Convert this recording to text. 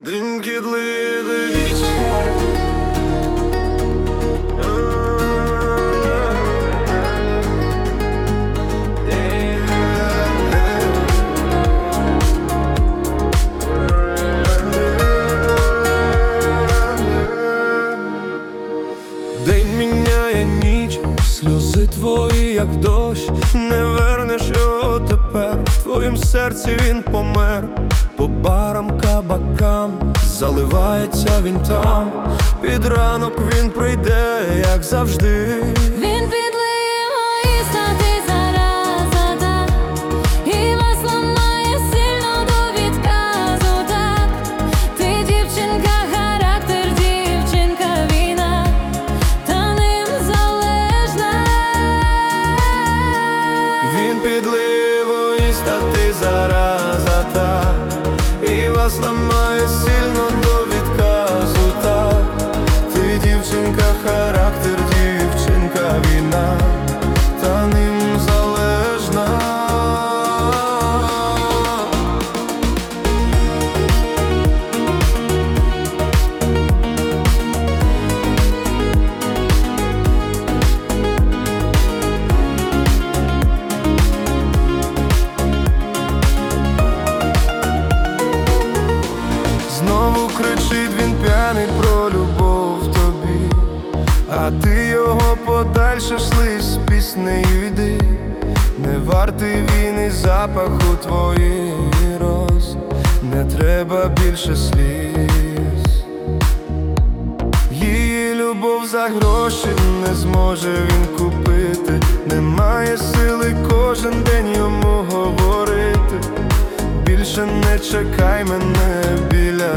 Дрінкідливий віч. День міняє ніч, сльози твої, як дощ, не вернеш його тепер. В твоїм серці він помер, по барам, кабакам заливається він там. Під ранок він прийде, як завжди. Він підлиє мої стати зараза, так, і вас ламає сильно до відказу, так. Ти дівчинка, характер, дівчинка, війна, та ним залежна. Він підливої стати зараза, так, і вас ламає сильно до відказу, так. Ти дівчинка, характер, дівчинка, війна, та ним залежна. Знову кричить він п'яний про любов тобі, а ти його подальше шлиш з піснею йди. Не вартий він і запаху твоїх роз, не треба більше сліз. Її любов за гроші не зможе він купити, немає сили кожен день йому говорити. Більше не чекай мене біля